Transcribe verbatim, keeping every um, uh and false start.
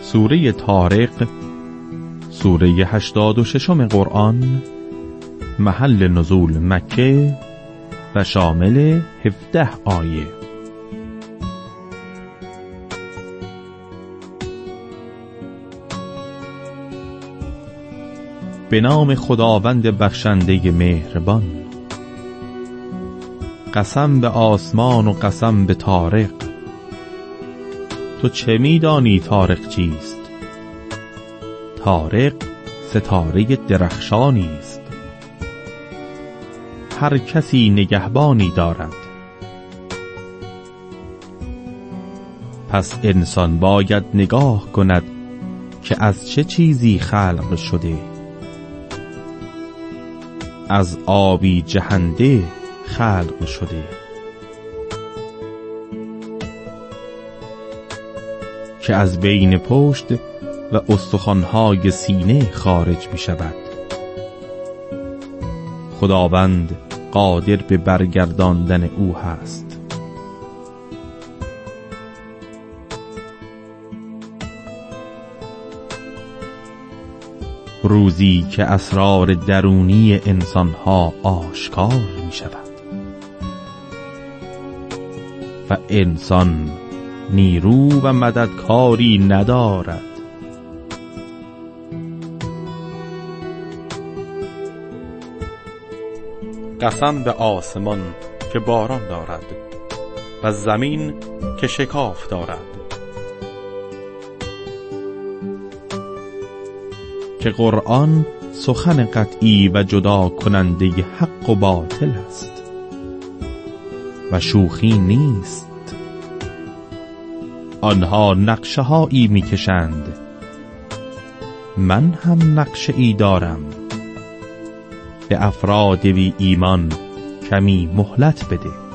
سوره طارق، سوره هشتاد و ششم قرآن، محل نزول مکه و شامل هفده آیه. به نام خداوند بخشنده مهربان. قسم به آسمان و قسم به طارق. تو چه می‌دانی طارق چیست؟ طارق ستاره درخشانی است. هر کسی نگهبانی دارد. پس انسان باید نگاه کند که از چه چیزی خلق شده. از آبی جهنده خلق شده که از بین پشت و استخوان‌های سینه خارج می شود. خداوند قادر به برگرداندن او هست. روزی که اسرار درونی انسانها آشکار می شود و انسان نیرو و مددکاری ندارد. قسم به آسمان که باران دارد و زمین که شکاف دارد، که قرآن سخن قطعی و جدا کننده حق و باطل است و شوخی نیست. آنها نقشه هایی می کشند، من هم نقشه ای دارم. به افراد بی ایمان کمی مهلت بده.